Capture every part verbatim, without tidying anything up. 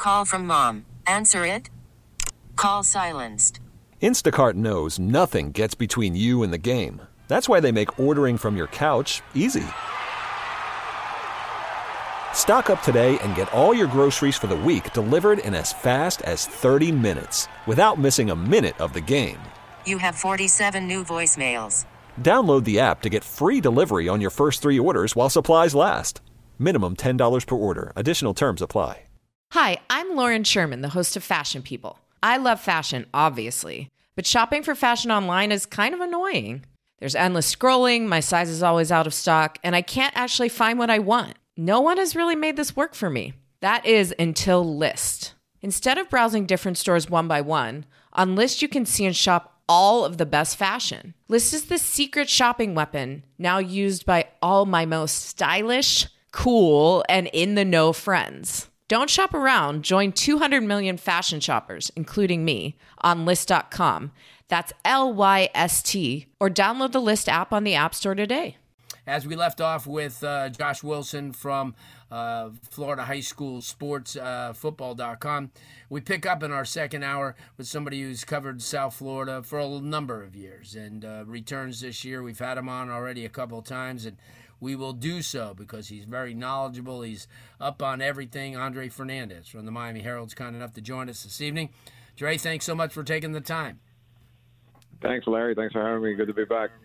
Call from mom. Answer it. Call silenced. Instacart knows nothing gets between you and the game. That's why they make ordering from your couch easy. Stock up today and get all your groceries for the week delivered in as fast as thirty minutes without missing a minute of the game. You have forty-seven new voicemails. Download the app to get free delivery on your first three orders while supplies last. Minimum ten dollars per order. Additional terms apply. Hi, I'm Lauren Sherman, the host of Fashion People. I love fashion, obviously, but shopping for fashion online is kind of annoying. There's endless scrolling, my size is always out of stock, and I can't actually find what I want. No one has really made this work for me. That is until Lyst. Instead of browsing different stores one by one, on Lyst you can see and shop all of the best fashion. Lyst is the secret shopping weapon now used by all my most stylish, cool, and in-the-know friends. Don't shop around. Join two hundred million fashion shoppers, including me, on Lyst dot com. That's L Y S T. Or download the Lyst app on the App Store today. As we left off with uh, Josh Wilson from uh, Florida High School Sports uh, Football dot com, we pick up in our second hour with somebody who's covered South Florida for a number of years and uh, returns this year. We've had him on already a couple of times, and we will do so because he's very knowledgeable. He's up on everything. Andre Fernandez from the Miami Herald's kind enough to join us this evening. Dre, thanks so much for taking the time. Thanks, Larry. Thanks for having me. Good to be back.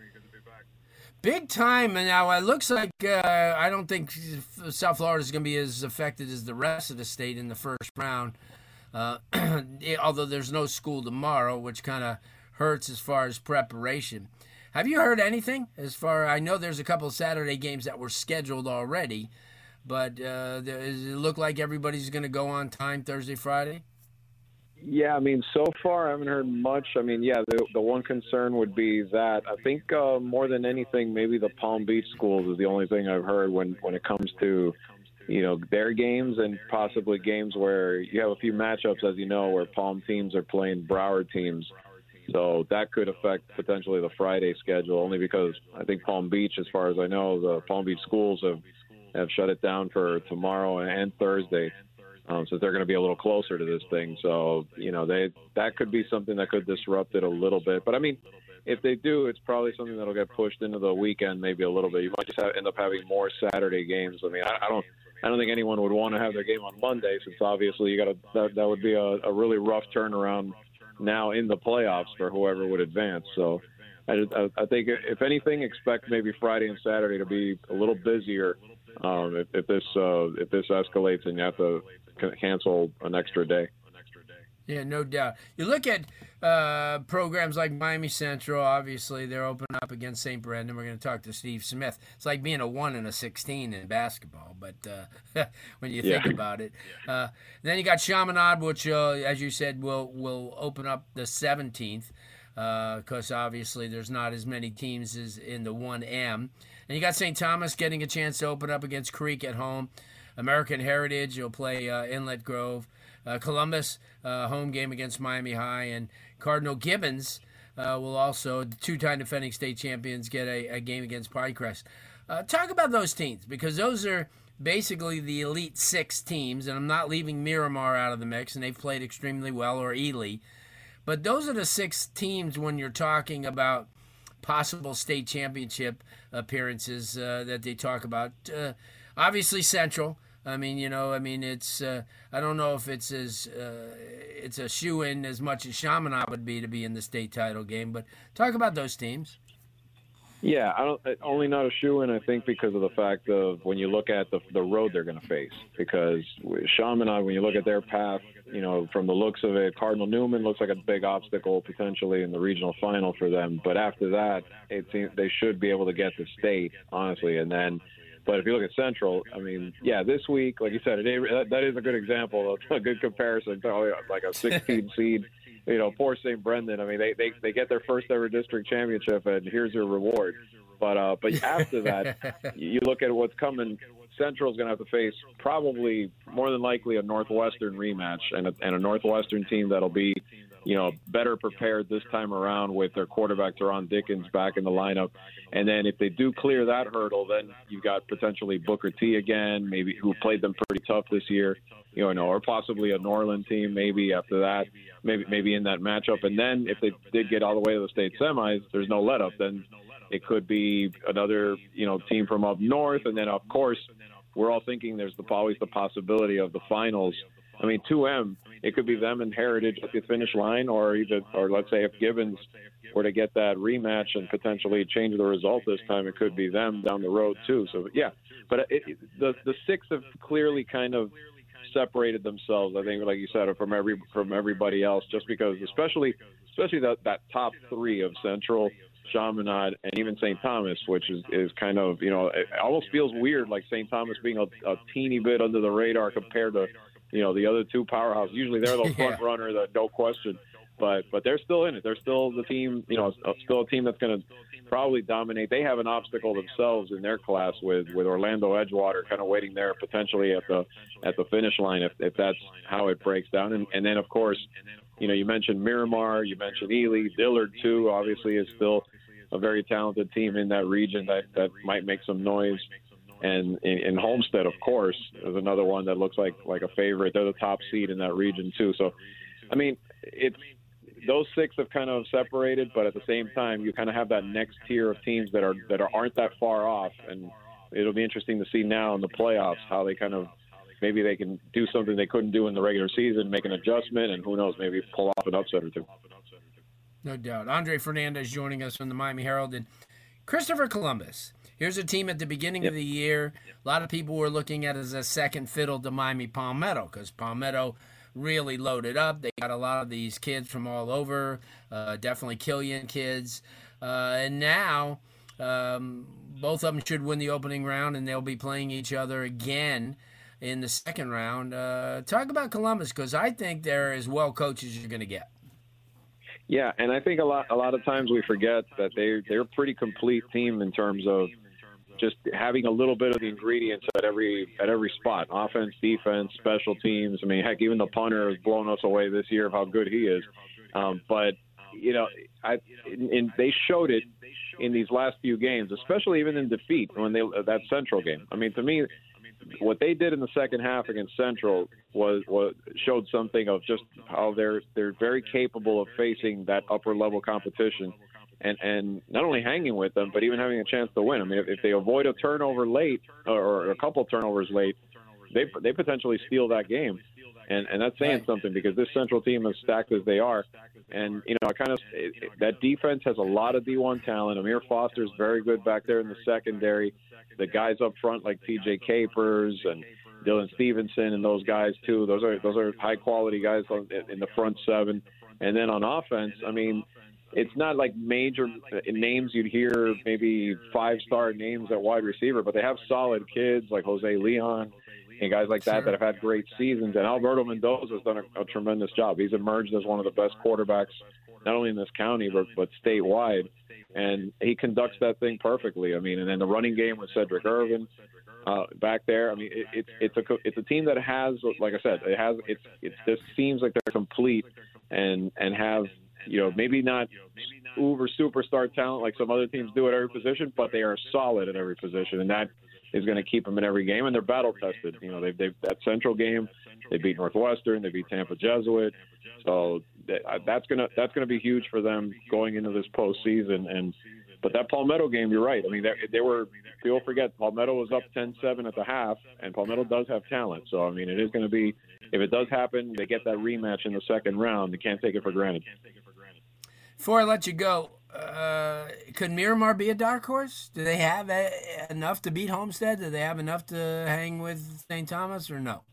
Big time. And now it looks like uh, I don't think South Florida is going to be as affected as the rest of the state in the first round, uh, although there's no school tomorrow, which kind of hurts as far as preparation. Have you heard anything as far? I know there's a couple of Saturday games that were scheduled already, but uh, does it look like everybody's going to go on time Thursday, Friday? Yeah, I mean, so far I haven't heard much. I mean, yeah, the, the one concern would be that I think uh, more than anything, maybe the Palm Beach schools is the only thing I've heard when, when it comes to, you know, their games and possibly games where you have a few matchups, as you know, where Palm teams are playing Broward teams. So that could affect potentially the Friday schedule, only because I think Palm Beach, as far as I know, the Palm Beach schools have, have shut it down for tomorrow and Thursday, um, since they're going to be a little closer to this thing. So, you know, they that could be something that could disrupt it a little bit. But, I mean, if they do, it's probably something that will get pushed into the weekend maybe a little bit. You might just have, end up having more Saturday games. I mean, I, I don't I don't think anyone would want to have their game on Monday, since obviously you got to that, that would be a, a really rough turnaround now in the playoffs for whoever would advance. So I, I think if anything, expect maybe Friday and Saturday to be a little busier um, if, if this uh, if this escalates and you have to cancel an extra day. Yeah, no doubt. You look at uh, programs like Miami Central, obviously they're opening up against Saint Brendan. We're going to talk to Steve Smith. It's like being a one and a sixteen in basketball, but uh, when you think yeah. about it. Uh, then you got Chaminade, which, uh, as you said, will will open up the seventeenth, because uh, obviously there's not as many teams as in the one M. And you got Saint Thomas getting a chance to open up against Creek at home. American Heritage will play uh, Inlet Grove. Uh, Columbus, uh, home game against Miami High, and Cardinal Gibbons uh, will also, the two-time defending state champions, get a, a game against Pinecrest. Uh, talk about those teams, because those are basically the Elite Six teams, and I'm not leaving Miramar out of the mix, and they've played extremely well, or Ely. But those are the six teams when you're talking about possible state championship appearances uh, that they talk about. Uh, obviously, Central. I mean, you know, I mean, it's, uh, I don't know if it's as, uh, it's a shoe-in as much as Chaminade would be to be in the state title game, but talk about those teams. Yeah, I don't, only not a shoe-in, I think, because of the fact of when you look at the the road they're going to face. Because Chaminade, when you look at their path, you know, from the looks of it, Cardinal Newman looks like a big obstacle potentially in the regional final for them. But after that, it seems they should be able to get to state, honestly, and then. But if you look at Central, I mean, yeah, this week, like you said, it, that is a good example of a good comparison to like a sixteen seed, you know, poor Saint Brendan. I mean, they, they, they get their first ever district championship, and here's your reward. But uh, but after that, you look at what's coming Central's going to have to face probably more than likely a Northwestern rematch and a, and a Northwestern team that'll be, you know, better prepared this time around with their quarterback Teron Dickens back in the lineup. And then if they do clear that hurdle, then you've got potentially Booker T again, maybe who played them pretty tough this year, you know, or possibly a Norland team maybe after that, maybe maybe in that matchup. And then if they did get all the way to the state semis, there's no let up. Then it could be another, you know, team from up north. And then, of course, we're all thinking there's the, always the possibility of the finals. I mean, two M, it could be them and Heritage at the finish line, or even, or let's say if Gibbons were to get that rematch and potentially change the result this time, it could be them down the road too. So yeah, but it, it, the the six have clearly kind of separated themselves, I think, like you said, from every from everybody else, just because, especially especially that that top three of Central, Chaminade, and even Saint Thomas, which is, is kind of, you know, it almost feels weird, like Saint Thomas being a, a teeny bit under the radar compared to, you know, the other two powerhouses. Usually they're the front yeah. runner, that no question. But but they're still in it. They're still the team, you know, still a team that's going to probably dominate. They have an obstacle themselves in their class with, with Orlando Edgewater kind of waiting there potentially at the at the finish line if, if that's how it breaks down. And, and then, of course, you know, you mentioned Miramar, you mentioned Ely, Dillard, too, obviously is still a very talented team in that region that, that might make some noise. And in, in Homestead, of course, is another one that looks like, like a favorite. They're the top seed in that region, too. So, I mean, it's those six have kind of separated, but at the same time, you kind of have that next tier of teams that are that are, aren't that far off. And it'll be interesting to see now in the playoffs how they kind of maybe they can do something they couldn't do in the regular season, make an adjustment, and who knows, maybe pull off an upset or two. No doubt. Andre Fernandez joining us from the Miami Herald. And Christopher Columbus. Here's a team at the beginning yep. of the year. A lot of people were looking at it as a second fiddle to Miami Palmetto because Palmetto really loaded up. They got a lot of these kids from all over, uh, definitely Killian kids. Uh, and now um, both of them should win the opening round, and they'll be playing each other again in the second round. Uh, talk about Columbus, because I think they're as well coached as you're going to get. Yeah, and I think a lot a lot of times we forget that they they're a pretty complete team in terms of just having a little bit of the ingredients at every at every spot: offense, defense, special teams. I mean, heck, even the punter has blown us away this year of how good he is. Um, but you know, I and they showed it in these last few games, especially even in defeat when they that Central game. I mean, to me, what they did in the second half against Central was, was showed something of just how they're they're very capable of facing that upper level competition, and, and not only hanging with them, but even having a chance to win. I mean, if, if they avoid a turnover late or, or a couple turnovers late, they they potentially steal that game, and and that's saying something because this Central team, as stacked as they are, and you know, I kind of it, it, that defense has a lot of D one talent. Amir Foster's very good back there in the secondary. The guys up front like T J Capers and Dylan Stevenson and those guys too. Those are those are high quality guys in the front seven. And then on offense, I mean, it's not like major names you'd hear, maybe five star names at wide receiver, but they have solid kids like Jose Leon and guys like that that have had great seasons. And Alberto Mendoza has done a, a tremendous job. He's emerged as one of the best quarterbacks, not only in this county but but statewide. And he conducts that thing perfectly. I mean, and then the running game with Cedric Irvin uh, back there. I mean, it, it, it's a it's a team that has, like I said, it has. It's it just seems like they're complete and and have, you know, maybe not uber superstar talent like some other teams do at every position, but they are solid at every position, and that is going to keep them in every game. And they're battle tested. You know, they've they've that Central game, they beat Northwestern, they beat Tampa Jesuit. So that's gonna that's gonna be huge for them going into this postseason. And but that Palmetto game, you're right. I mean, they, they were. People forget Palmetto was up ten seven at the half, and Palmetto does have talent. So I mean, it is going to be, if it does happen, they get that rematch in the second round. They can't take it for granted. Before I let you go, uh, could Miramar be a dark horse? Do they have a, enough to beat Homestead? Do they have enough to hang with Saint Thomas, or no?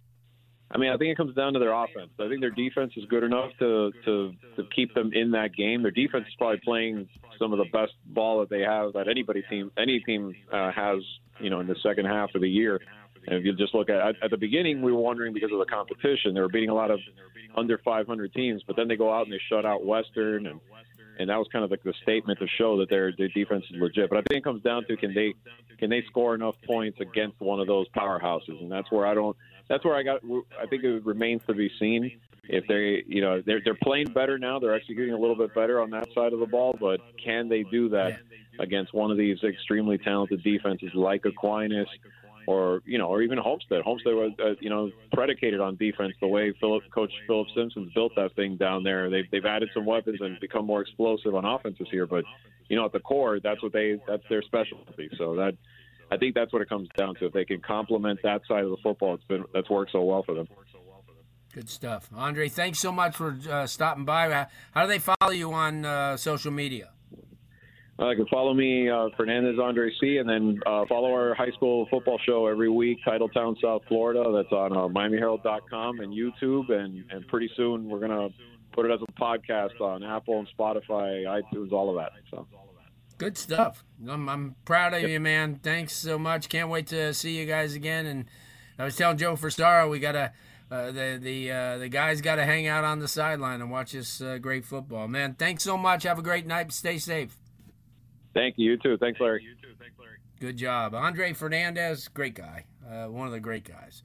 I mean, I think it comes down to their offense. I think their defense is good enough to, to, to keep them in that game. Their defense is probably playing some of the best ball that they have that anybody team any team uh, has, you know, in the second half of the year. And if you just look at at the beginning, we were wondering because of the competition. They were beating a lot of under five hundred teams, but then they go out and they shut out Western and and that was kind of like the statement to show that their their defense is legit. But I think it comes down to can they can they score enough points against one of those powerhouses, and that's where I don't. That's where I got. I think it remains to be seen if they, you know, they're they're playing better now. They're executing a little bit better on that side of the ball, but can they do that against one of these extremely talented defenses like Aquinas? Or, you know, or even Homestead. Homestead was, uh, you know, predicated on defense the way Philip, Coach Philip Simpson's built that thing down there. They've, they've added some weapons and become more explosive on offense this year. But, you know, at the core, that's what they, that's their specialty. So that, I think that's what it comes down to. If they can complement that side of the football, it's been, that's worked so well for them. Good stuff. Andre, thanks so much for uh, stopping by. How, how do they follow you on uh, social media? Uh, you can follow me, uh, Fernandez Andre C, and then uh, follow our high school football show every week, Titletown, South Florida. That's on uh, Miami Herald dot com and YouTube, and, and pretty soon we're going to put it as a podcast on Apple and Spotify, iTunes, all of that. So, good stuff. I'm, I'm proud of yep. you, man. Thanks so much. Can't wait to see you guys again. And I was telling Joe Frisaro, we got to uh, the the uh, the guys got to hang out on the sideline and watch this uh, great football, man. Thanks so much. Have a great night. Stay safe. Thank you. You too. Thanks, Larry. Good job. Andre Fernandez, great guy. Uh, one of the great guys.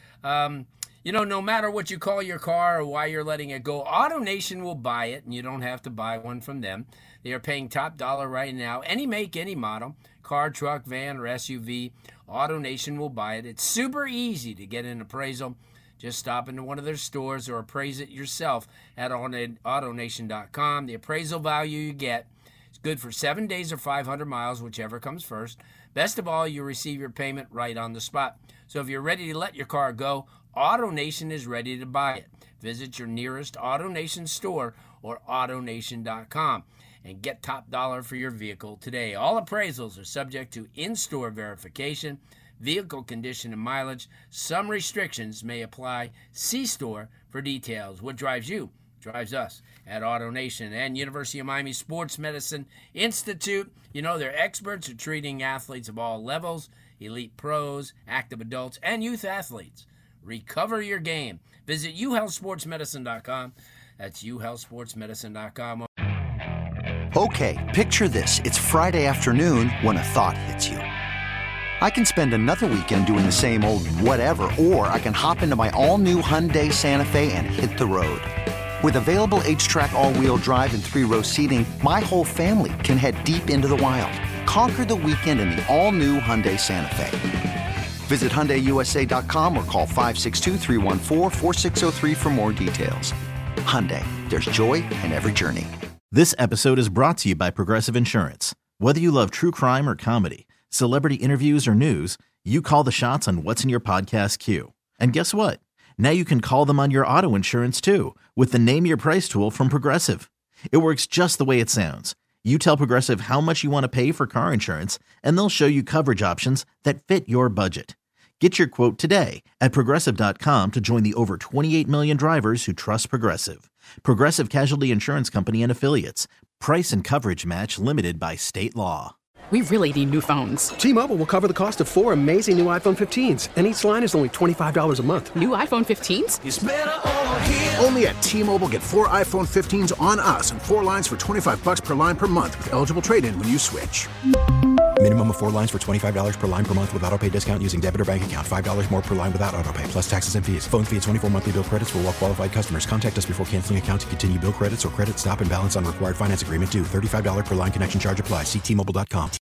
Um, you know, no matter what you call your car or why you're letting it go, AutoNation will buy it, and you don't have to buy one from them. They are paying top dollar right now. Any make, any model, car, truck, van, or S U V, AutoNation will buy it. It's super easy to get an appraisal. Just stop into one of their stores or appraise it yourself at AutoNation dot com. The appraisal value you get good for seven days or five hundred miles, whichever comes first. Best of all, you receive your payment right on the spot. So if you're ready to let your car go, AutoNation is ready to buy it. Visit your nearest AutoNation store or AutoNation dot com and get top dollar for your vehicle today. All appraisals are subject to in-store verification, vehicle condition, and mileage. Some restrictions may apply. See store for details. What drives you drives us at AutoNation. And University of Miami Sports Medicine Institute. You know, they're experts at treating athletes of all levels, elite pros, active adults, and youth athletes. Recover your game. Visit u health sports medicine dot com. That's u health sports medicine dot com. Okay, picture this. It's Friday afternoon when a thought hits you. I can spend another weekend doing the same old whatever, or I can hop into my all-new Hyundai Santa Fe and hit the road. With available H-Track all-wheel drive and three-row seating, my whole family can head deep into the wild. Conquer the weekend in the all-new Hyundai Santa Fe. Visit Hyundai U S A dot com or call five six two, three one four, four six zero three for more details. Hyundai, there's joy in every journey. This episode is brought to you by Progressive Insurance. Whether you love true crime or comedy, celebrity interviews or news, you call the shots on what's in your podcast queue. And guess what? Now you can call them on your auto insurance too with the Name Your Price tool from Progressive. It works just the way it sounds. You tell Progressive how much you want to pay for car insurance, and they'll show you coverage options that fit your budget. Get your quote today at Progressive dot com to join the over twenty-eight million drivers who trust Progressive. Progressive Casualty Insurance Company and Affiliates. Price and coverage match limited by state law. We really need new phones. T-Mobile will cover the cost of four amazing new iPhone fifteens, and each line is only twenty-five dollars a month. New iPhone fifteens? It's better over here. Only at T-Mobile, get four iPhone fifteens on us and four lines for twenty-five bucks per line per month with eligible trade-in when you switch. Minimum of four lines for twenty-five dollars per line per month with autopay discount using debit or bank account. five dollars more per line without autopay, plus taxes and fees. Phone fee at twenty-four monthly bill credits for well-qualified customers. Contact us before canceling account to continue bill credits or credit stop and balance on required finance agreement due. thirty-five dollars per line connection charge applies. See T Mobile dot com.